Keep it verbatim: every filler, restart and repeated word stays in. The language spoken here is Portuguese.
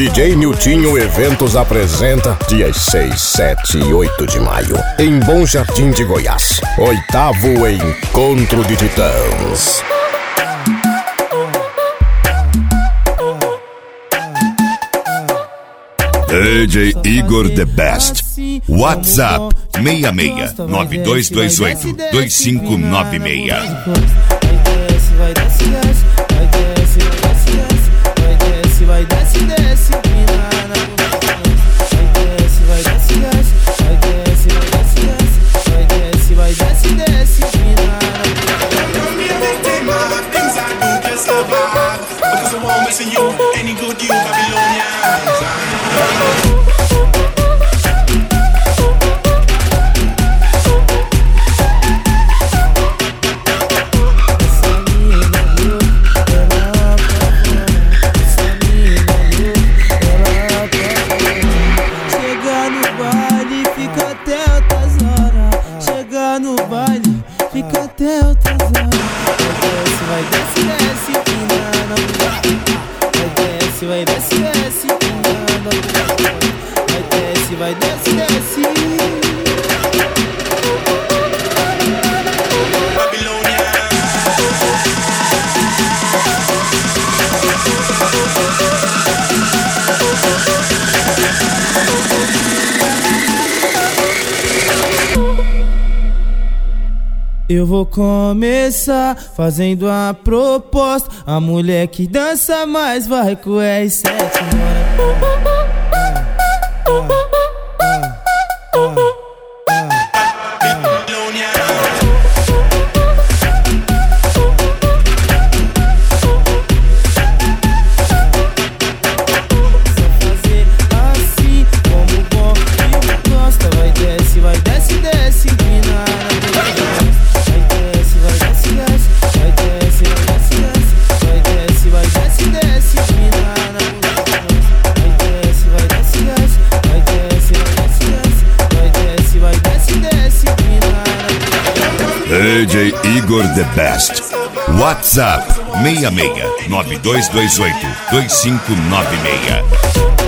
D J Niltinho Eventos apresenta dias seis, sete e oito de maio em Bom Jardim de Goiás. Oitavo Encontro de Titãs. D J Igor The Best. WhatsApp seis seis nove dois dois oito dois cinco nove seis. Vai desce, desce, vai desce, vai desce, vai desce, desce, mina na vai desce, vai desce, desce, vai desce, vai desce, desce, vai desce, vai desce, desce, mina na things I do just survive because I won't miss you. Any good you Babylonians. No baile, fica até outras horas. Vai desce, vai desce, desce, empinando. Vai desce, vai desce, desce, empinando. Vai desce, vai desce, desce. Eu vou começar fazendo a proposta. A mulher que dança mais vai com o R sete. D J Igor The Best. WhatsApp seis seis nove dois dois oito dois cinco nove seis.